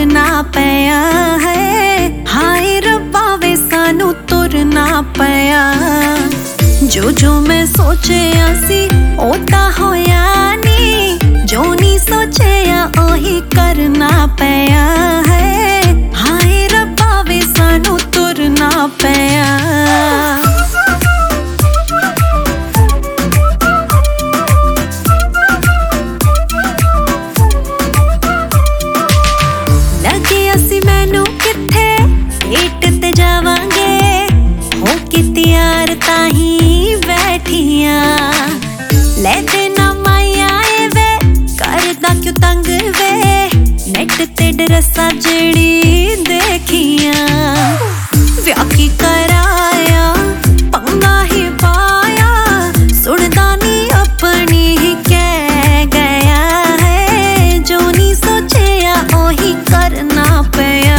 तुरना पिया है। हाय रब्बा वे सानू तुरना पिया। जो जो मैं सोचिया सी ओ तां होया नी, जो नी सोचिया ओही करना पिया है। हाय रब्बा वे सानू तुरना पिया। ताही बैठिया ले देना माया वे करदा क्यों तंग वे, नेट ते ड्रेसा जेड़ी देखिया। व्याह की कराया पंगा ही पाया, सुनदा नी अपनी ही कह गया है। जो नी सोचिया ओही करना पिया।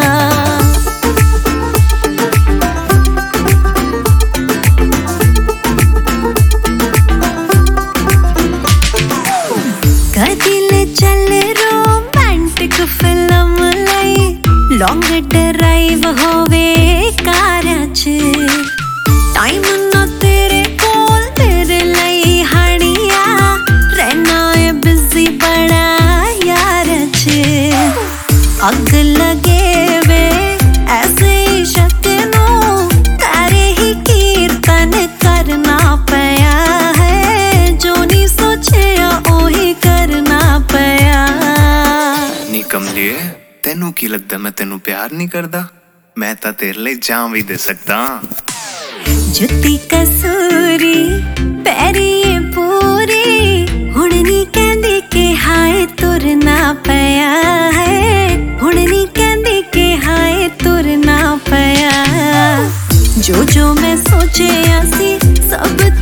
चल रोमांटिक फिल्म लई लॉन्ग ड्राइव होवे कारां च, टाइम ना तेरे कोल तेरे लई हड़िया, रहना है बिजी बड़ा यार च। अग लगे वे ऐसे इश्क नूं, करे ही कीर्तन करना पिया है। जो नी सोचिया ओही करना पिया। नी कमलिए तेनू की लगदा मैं तेनू प्यार नहीं करदा? मैं तां तेरे लिए जान भी दे सकदा। जुत्ती कसूरी पैरी पूरी, हुण नी कहंदी कि हाय तुरना पिया है। हुण नी कहंदी कि हाय तुरना पिया। जो जो मैं सोचिया सी सब